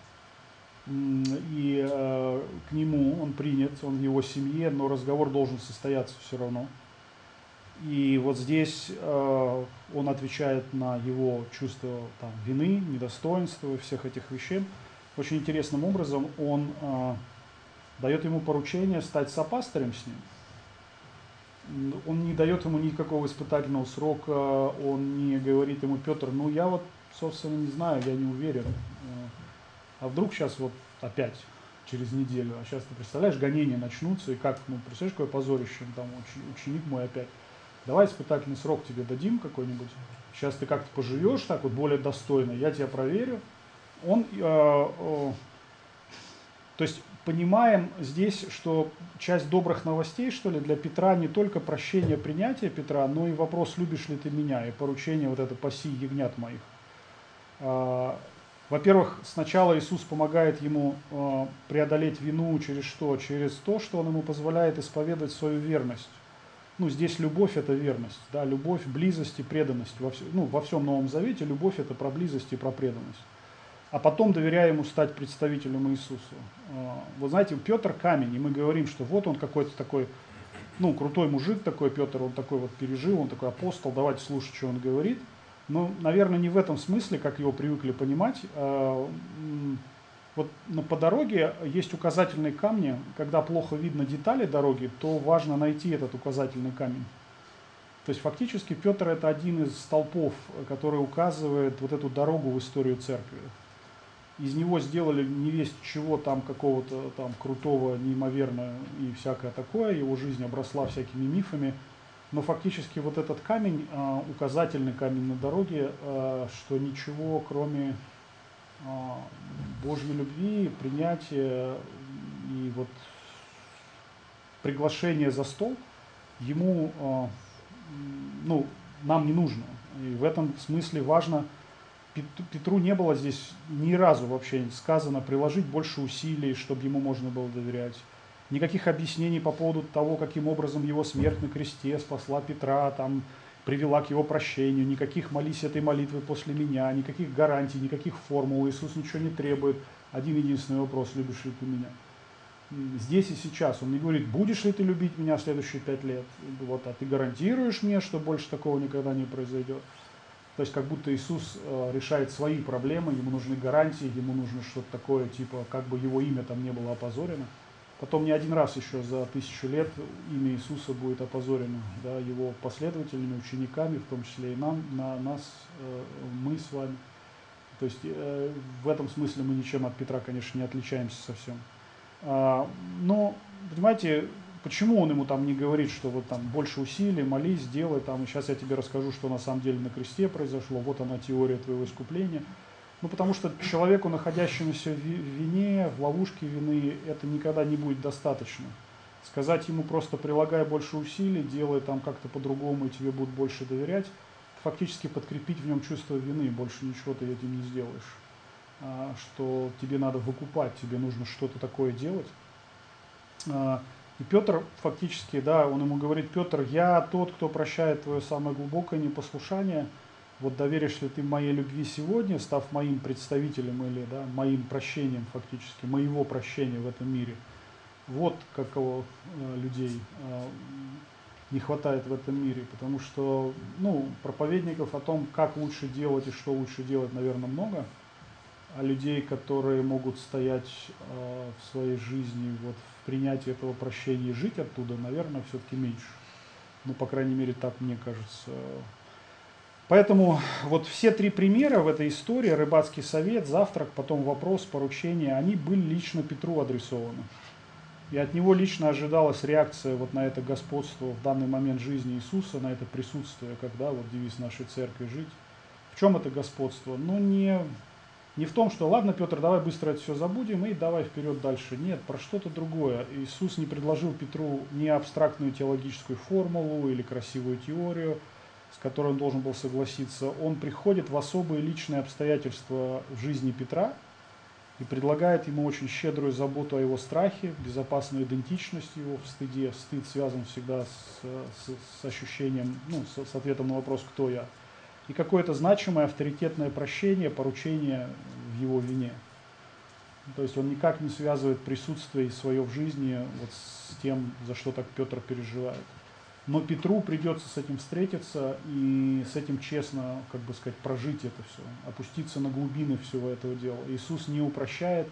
и э, к нему он принят, он в его семье, но разговор должен состояться все равно. И вот здесь э, он отвечает на его чувство там, вины, недостоинства, всех этих вещей. Очень интересным образом он э, дает ему поручение стать сопастырем с ним. Он не дает ему никакого испытательного срока, он не говорит ему, Петр, ну я вот, собственно, не знаю, я не уверен. А вдруг сейчас вот опять, через неделю, а сейчас ты представляешь, гонения начнутся, и как, ну, представляешь, какое позорище, там ученик мой опять. Давай испытательный срок тебе дадим какой-нибудь. Сейчас ты как-то поживешь так вот более достойно, я тебя проверю. Он, э, э, то есть понимаем здесь, что часть добрых новостей, что ли, для Петра не только прощение, принятие Петра, но и вопрос, любишь ли ты меня, и поручение вот это паси ягнят моих. Э, во-первых, сначала Иисус помогает ему э, преодолеть вину через что? Через то, что он ему позволяет исповедовать свою верность. Ну, здесь любовь – это верность, да, любовь, близость и преданность. Во, все, ну, во всем Новом Завете любовь – это про близость и про преданность. а потом доверяя ему стать представителем Иисуса. Вы знаете, Петр камень, и мы говорим, что вот он какой-то такой, ну, крутой мужик такой, Петр, он такой вот пережил, он такой апостол, давайте слушать, что он говорит. Но, наверное, не в этом смысле, как его привыкли понимать. Вот но по дороге есть указательные камни. Когда плохо видно детали дороги, то важно найти этот указательный камень. То есть фактически Петр это один из столпов, который указывает вот эту дорогу в историю церкви. Из него сделали невесть чего там какого-то там крутого, неимоверно и всякое такое. Его жизнь обросла всякими мифами. Но фактически вот этот камень, указательный камень на дороге, что ничего кроме Божьей любви, принятия и вот приглашения за стол ему, ну, нам не нужно. И в этом смысле важно, Петру не было здесь ни разу вообще сказано приложить больше усилий, чтобы ему можно было доверять. Никаких объяснений по поводу того, каким образом его смерть на кресте спасла Петра, там, привела к его прощению, никаких молись этой молитвы после меня, никаких гарантий, никаких формул. Иисус ничего не требует. Один единственный вопрос: любишь ли ты меня? Здесь и сейчас. Он не говорит, будешь ли ты любить меня в следующие пять лет, вот, а ты гарантируешь мне, что больше такого никогда не произойдет. То есть как будто Иисус э, решает свои проблемы, ему нужны гарантии, ему нужно что-то такое, типа, как бы его имя там не было опозорено. Потом не один раз еще за тысячу лет имя Иисуса будет опозорено, да, его последователями, учениками, в том числе и нам, на нас, э, мы с вами. То есть э, в этом смысле мы ничем от Петра, конечно, не отличаемся совсем. А, но, понимаете, почему он ему там не говорит, что вот там больше усилий, молись, делай там, и сейчас я тебе расскажу, что на самом деле на кресте произошло, вот она теория твоего искупления. Ну, потому что человеку, находящемуся в вине, в ловушке вины, это никогда не будет достаточно. Сказать ему просто прилагай больше усилий, делай там как-то по-другому, и тебе будут больше доверять, фактически подкрепить в нем чувство вины, больше ничего ты этим не сделаешь. А, что тебе надо выкупать, тебе нужно что-то такое делать. А, и Петр фактически, да, он ему говорит: Петр, я тот, кто прощает твое самое глубокое непослушание. Вот доверишь ли ты моей любви сегодня, став моим представителем или, да, моим прощением фактически, моего прощения в этом мире. Вот какого э, людей э, не хватает в этом мире, потому что, ну, проповедников о том, как лучше делать и что лучше делать, наверное, много, а людей, которые могут стоять э, в своей жизни вот, в принятии этого прощения и жить оттуда, наверное, все-таки меньше. Ну, по крайней мере, так мне кажется. Поэтому вот все три примера в этой истории, рыбацкий совет, завтрак, потом вопрос, поручение, они были лично Петру адресованы. И от него лично ожидалась реакция вот на это господство в данный момент жизни Иисуса, на это присутствие, когда вот девиз нашей церкви жить. В чем это господство? Ну не, не в том, что ладно, Петр, давай быстро это все забудем и давай вперед дальше. Нет, про что-то другое. Иисус не предложил Петру ни абстрактную теологическую формулу или красивую теорию, с которой он должен был согласиться. Он приходит в особые личные обстоятельства в жизни Петра и предлагает ему очень щедрую заботу о его страхе, безопасную идентичность его в стыде. Стыд связан всегда с, с, с ощущением, ну, с, с ответом на вопрос «кто я?». И какое-то значимое авторитетное прощение, поручение в его вине. То есть он никак не связывает присутствие свое в жизни вот с тем, за что так Петр переживает. Но Петру придется с этим встретиться и с этим честно, как бы сказать, прожить это все, опуститься на глубины всего этого дела. Иисус не упрощает,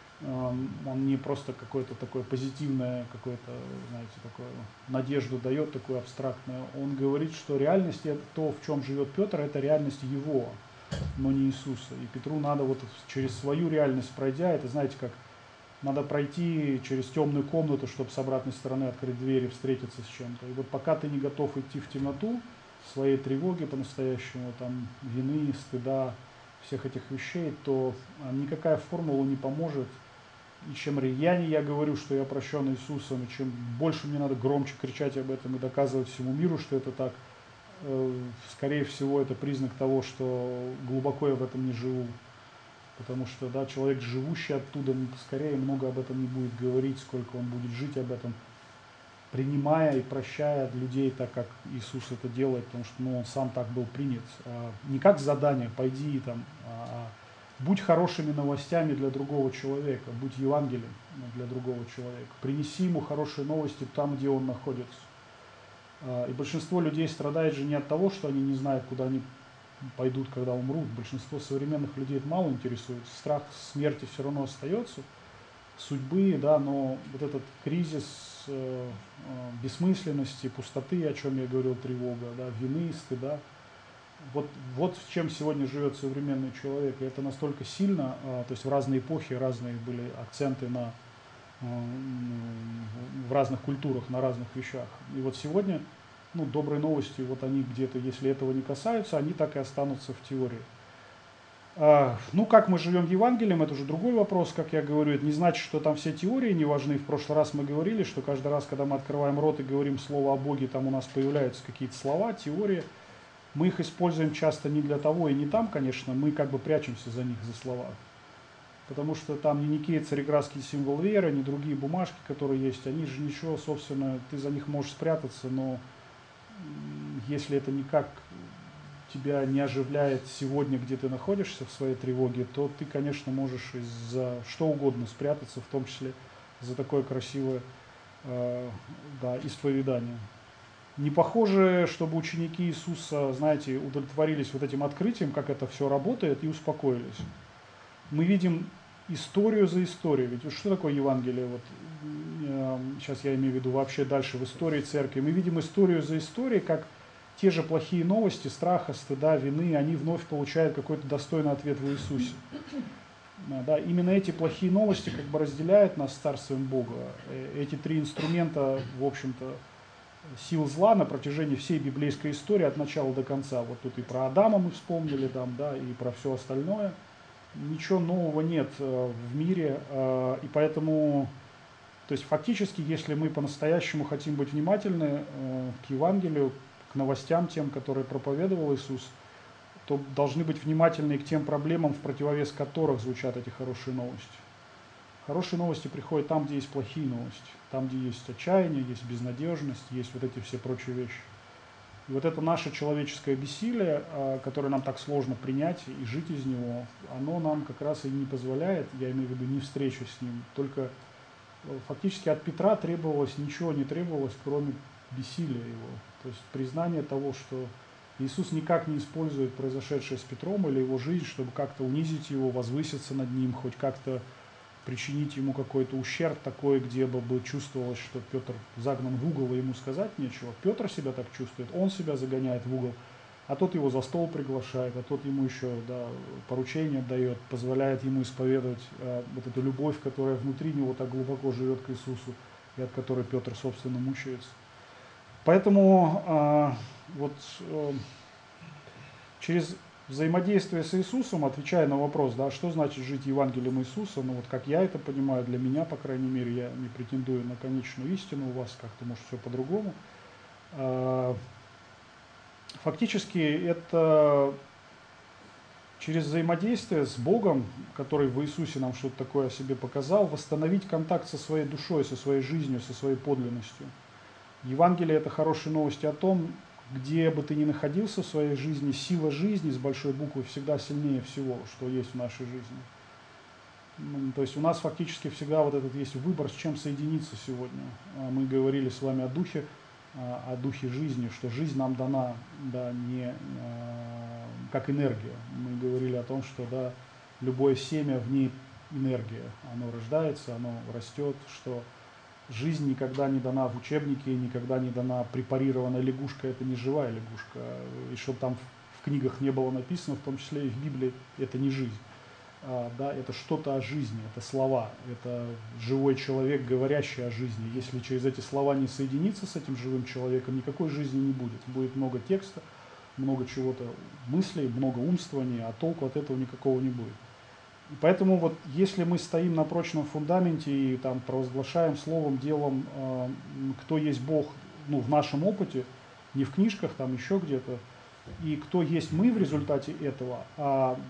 он не просто какое-то такое позитивное, какое-то, знаете, такое надежду дает, такую абстрактную. Он говорит, что реальность, то, в чем живет Петр, это реальность его, но не Иисуса. И Петру надо вот через свою реальность пройдя, это, знаете, как надо пройти через темную комнату, чтобы с обратной стороны открыть дверь и встретиться с чем-то. И вот пока ты не готов идти в темноту, своей тревоги по-настоящему, там, вины, стыда, всех этих вещей, то никакая формула не поможет. И чем рьянее я говорю, что я прощен Иисусом, и чем больше мне надо громче кричать об этом и доказывать всему миру, что это так, скорее всего, это признак того, что глубоко я в этом не живу. Потому что, да, человек, живущий оттуда, скорее много об этом не будет говорить, сколько он будет жить об этом, принимая и прощая людей так, как Иисус это делает, потому что, ну, он сам так был принят. А не как задание, пойди там, а будь хорошими новостями для другого человека, будь Евангелием для другого человека, принеси ему хорошие новости там, где он находится. И большинство людей страдает же не от того, что они не знают, куда они пойдут, когда умрут. Большинство современных людей это мало интересует. Страх смерти все равно остается, судьбы, да, но вот этот кризис э, э, бессмысленности, пустоты, о чем я говорил, тревога, да, вины, стыда, вот, вот в чем сегодня живет современный человек. И это настолько сильно, э, то есть в разные эпохи разные были акценты на, э, в разных культурах, на разных вещах. И вот сегодня, ну, добрые новости, вот они где-то, если этого не касаются, они так и останутся в теории. Ну, как мы живем Евангелием, это уже другой вопрос, как я говорю. Это не значит, что там все теории не важны. В прошлый раз мы говорили, что каждый раз, когда мы открываем рот и говорим слово о Боге, там у нас появляются какие-то слова, теории. Мы их используем часто не для того и не там, конечно, мы как бы прячемся за них, за слова. Потому что там ни Никея Цареградский символ веры, ни другие бумажки, которые есть, они же ничего, собственно, ты за них можешь спрятаться, но если это никак тебя не оживляет сегодня, где ты находишься в своей тревоге, то ты, конечно, можешь за что угодно спрятаться, в том числе за такое красивое э, да, исповедание. Не похоже, чтобы ученики Иисуса, знаете, удовлетворились вот этим открытием, как это все работает, и успокоились. Мы видим историю за историей. Ведь что такое Евангелие? Вот, э, сейчас я имею в виду вообще дальше в истории церкви. Мы видим историю за историей, как те же плохие новости, страха, стыда, вины, они вновь получают какой-то достойный ответ в Иисусе. Да, именно эти плохие новости как бы разделяют нас с Царствием Бога. Эти три инструмента, в общем-то, сил зла на протяжении всей библейской истории от начала до конца. Вот тут и про Адама мы вспомнили, там, да, и про все остальное. Ничего нового нет в мире, и поэтому, то есть фактически, если мы по-настоящему хотим быть внимательны к Евангелию, к новостям тем, которые проповедовал Иисус, то должны быть внимательны и к тем проблемам, в противовес которых звучат эти хорошие новости. Хорошие новости приходят там, где есть плохие новости, там, где есть отчаяние, есть безнадежность, есть вот эти все прочие вещи. И вот это наше человеческое бессилие, которое нам так сложно принять и жить из него, оно нам как раз и не позволяет, я имею в виду не встречу с ним, только фактически от Петра требовалось, ничего не требовалось, кроме бессилия его. То есть признание того, что Иисус никак не использует произошедшее с Петром или его жизнь, чтобы как-то унизить его, возвыситься над ним, хоть как-то причинить ему какой-то ущерб такой, где бы, бы чувствовалось, что Петр загнан в угол, и ему сказать нечего. Петр себя так чувствует, он себя загоняет в угол, а тот его за стол приглашает, а тот ему еще да, поручение дает, позволяет ему исповедовать э, вот эту любовь, которая внутри него так глубоко живет к Иисусу, и от которой Петр, собственно, мучается. Поэтому э, вот э, через взаимодействие с Иисусом, отвечая на вопрос, да, что значит жить Евангелием Иисуса, ну вот как я это понимаю, для меня, по крайней мере, я не претендую на конечную истину, у вас как-то может все по-другому. Э, фактически это через взаимодействие с Богом, который в Иисусе нам что-то такое о себе показал, восстановить контакт со своей душой, со своей жизнью, со своей подлинностью. Евангелие – это хорошие новости о том, где бы ты ни находился в своей жизни, сила жизни с большой буквы всегда сильнее всего, что есть в нашей жизни. Ну, то есть у нас фактически всегда вот этот есть выбор, с чем соединиться сегодня. Мы говорили с вами о духе, о духе жизни, что жизнь нам дана да, не как энергия. Мы говорили о том, что да, любое семя, в ней энергия, оно рождается, оно растет, что жизнь никогда не дана в учебнике, никогда не дана препарированная лягушка, это не живая лягушка. И что там в книгах не было написано, в том числе и в Библии, это не жизнь. А, да, это что-то о жизни, это слова, это живой человек, говорящий о жизни. Если через эти слова не соединиться с этим живым человеком, никакой жизни не будет. Будет много текста, много чего-то, мыслей, много умствований, а толку от этого никакого не будет. И поэтому вот если мы стоим на прочном фундаменте и там провозглашаем словом, делом, э, кто есть Бог, ну, в нашем опыте, не в книжках, там еще где-то, и кто есть мы в результате этого, а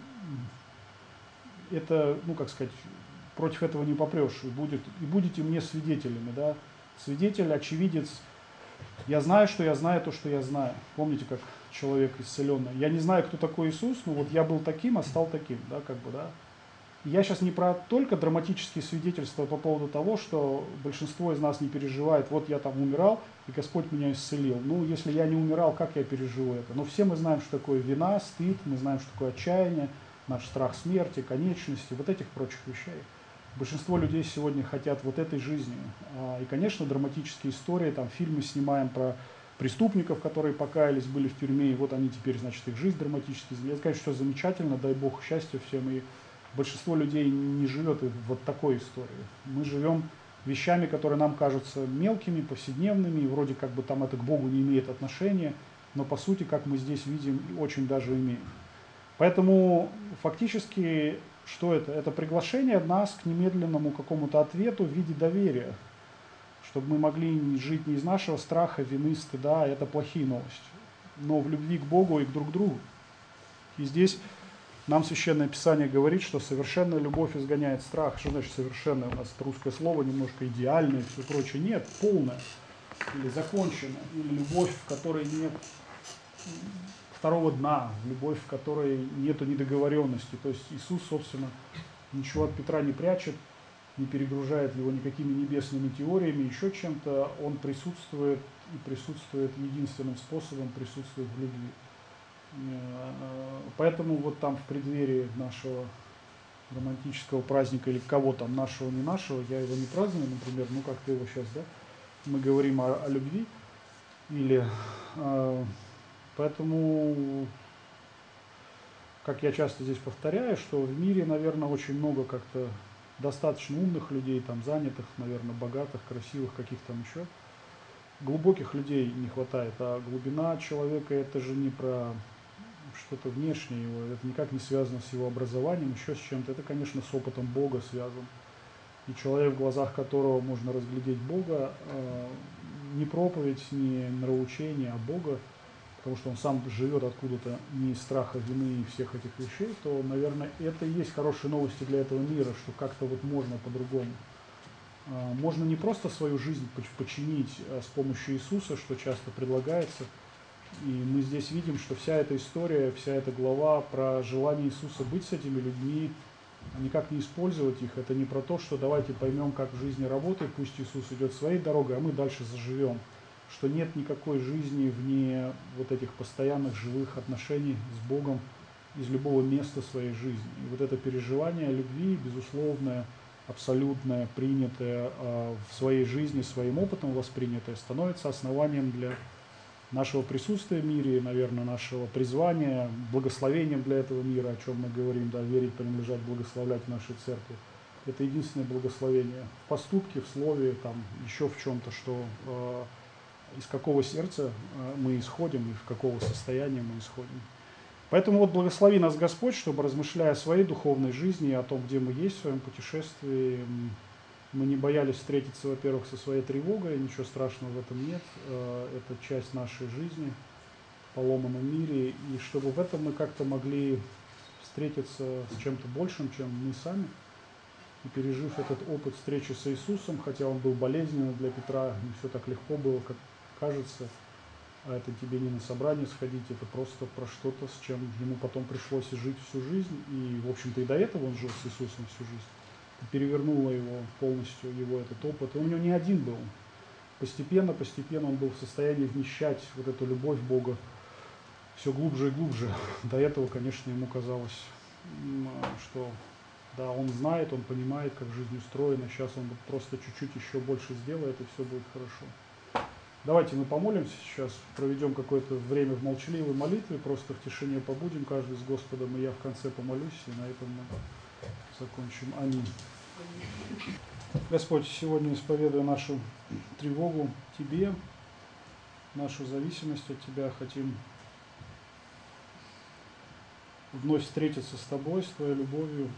это, ну, как сказать, против этого не попрешь, и, будет, и будете мне свидетелями, да, свидетель, очевидец, Я знаю, что я знаю то, что я знаю. Помните, как человек исцеленный. Я не знаю, кто такой Иисус, но вот я был таким, а стал таким, да, как бы, да. Я сейчас не про только драматические свидетельства по поводу того, что большинство из нас не переживает, вот я там умирал, и Господь меня исцелил. Ну, если я не умирал, как я переживу это? Но все мы знаем, что такое вина, стыд, мы знаем, что такое отчаяние, наш страх смерти, конечности, вот этих прочих вещей. Большинство людей сегодня хотят вот этой жизни. И, конечно, драматические истории, там фильмы снимаем про преступников, которые покаялись, были в тюрьме, и вот они теперь, значит, их жизнь драматически изменилась. Это, конечно, все замечательно, дай Бог счастья всем, и большинство людей не живет вот такой историей. Мы живем вещами, которые нам кажутся мелкими, повседневными, и вроде как бы там это к Богу не имеет отношения, но по сути, как мы здесь видим, очень даже имеет. Поэтому фактически, что это? Это приглашение нас к немедленному какому-то ответу в виде доверия, чтобы мы могли жить не из нашего страха, вины, стыда, это плохие новости, но в любви к Богу и к друг другу. И здесь нам Священное Писание говорит, что совершенная любовь изгоняет страх. Что значит совершенное? У нас это русское слово немножко идеальное и все прочее. Нет, полное или законченное, или любовь, в которой нет второго дна, любовь, в которой нету недоговоренности. То есть Иисус, собственно, ничего от Петра не прячет, не перегружает его никакими небесными теориями, еще чем-то. Он присутствует и присутствует единственным способом, присутствует в любви. Поэтому вот там в преддверии нашего романтического праздника, или кого там, нашего, не нашего, я его не праздную, например, ну как ты его сейчас, да, мы говорим о, о любви, или, э, поэтому, как я часто здесь повторяю, что в мире, наверное, очень много как-то достаточно умных людей, там, занятых, наверное, богатых, красивых, каких там еще, глубоких людей не хватает, а глубина человека это же не про что-то внешнее его, это никак не связано с его образованием, еще с чем-то, это, конечно, с опытом Бога связано. И человек, в глазах которого можно разглядеть Бога, не проповедь, не нравоучение, а Бога, потому что он сам живет откуда-то не из страха, вины и всех этих вещей, то, наверное, это и есть хорошие новости для этого мира, что как-то вот можно по-другому. Можно не просто свою жизнь починить с помощью Иисуса, что часто предлагается. И мы здесь видим, что вся эта история, вся эта глава про желание Иисуса быть с этими людьми, а никак не использовать их. Это не про то, что давайте поймем, как в жизни работает, пусть Иисус идет своей дорогой, а мы дальше заживем. Что нет никакой жизни вне вот этих постоянных живых отношений с Богом из любого места своей жизни. И вот это переживание любви, безусловное, абсолютное, принятое э, в своей жизни, своим опытом воспринятое, становится основанием для нашего присутствия в мире, наверное, нашего призвания, благословением для этого мира, о чем мы говорим, да, верить, принадлежать, благословлять в нашей церкви. Это единственное благословение в поступке, в слове, там, еще в чем-то, что э, из какого сердца э, мы исходим и в какого состояния мы исходим. Поэтому вот благослови нас Господь, чтобы, размышляя о своей духовной жизни, о том, где мы есть в своем путешествии, мы не боялись встретиться, во-первых, со своей тревогой, ничего страшного в этом нет, это часть нашей жизни в поломанном мире, и чтобы в этом мы как-то могли встретиться с чем-то большим, чем мы сами, и пережив этот опыт встречи с Иисусом, хотя он был болезненным для Петра, не все так легко было, как кажется, а это тебе не на собрание сходить, это просто про что-то, с чем ему потом пришлось жить всю жизнь, и, в общем-то, и до этого он жил с Иисусом всю жизнь. Перевернуло его полностью, его этот опыт. И он у него не один был. Постепенно, постепенно он был в состоянии вмещать вот эту любовь Бога все глубже и глубже. До этого, конечно, ему казалось, что да, он знает, он понимает, как жизнь устроена. Сейчас он просто чуть-чуть еще больше сделает, и все будет хорошо. Давайте мы помолимся сейчас, проведем какое-то время в молчаливой молитве, просто в тишине побудем, каждый с Господом, и я в конце помолюсь, и на этом мы закончим. Аминь. Господь, сегодня исповедуя нашу тревогу Тебе, нашу зависимость от Тебя, хотим вновь встретиться с Тобой, с Твоей любовью.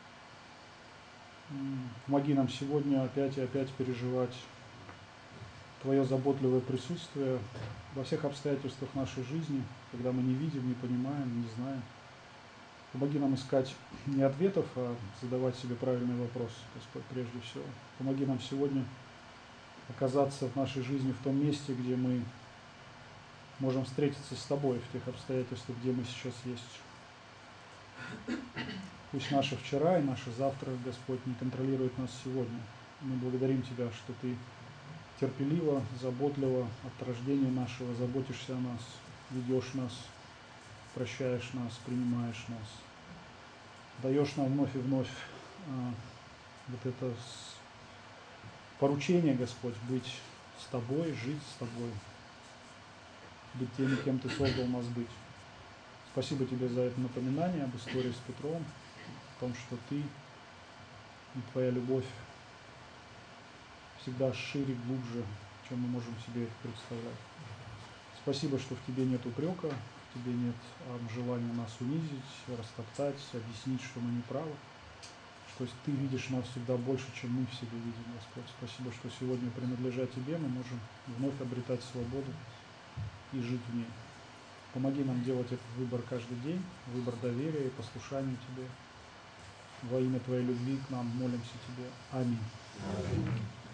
Помоги нам сегодня опять и опять переживать Твое заботливое присутствие во всех обстоятельствах нашей жизни, когда мы не видим, не понимаем, не знаем. Помоги нам искать не ответов, а задавать себе правильный вопрос, Господь, прежде всего. Помоги нам сегодня оказаться в нашей жизни в том месте, где мы можем встретиться с Тобой в тех обстоятельствах, где мы сейчас есть. Пусть наше вчера и наше завтра, Господь, не контролирует нас сегодня. Мы благодарим Тебя, что Ты терпеливо, заботливо от рождения нашего заботишься о нас, ведешь нас, прощаешь нас, принимаешь нас, даешь нам вновь и вновь а, вот это поручение, Господь, быть с Тобой, жить с Тобой, быть теми, кем Ты создал нас быть. Спасибо Тебе за это напоминание об истории с Петром, о том, что Ты и Твоя любовь всегда шире, глубже, чем мы можем себе это представлять. Спасибо, что в Тебе нет упрека, в Тебе нет а, желания нас унизить, растоптать, объяснить, что мы не правы. То есть Ты видишь нас всегда больше, чем мы в себе видим, Господь. Спасибо, что сегодня, принадлежа Тебе, мы можем вновь обретать свободу и жить в ней. Помоги нам делать этот выбор каждый день, выбор доверия и послушания Тебе. Во имя Твоей любви к нам молимся Тебе. Аминь. Аминь.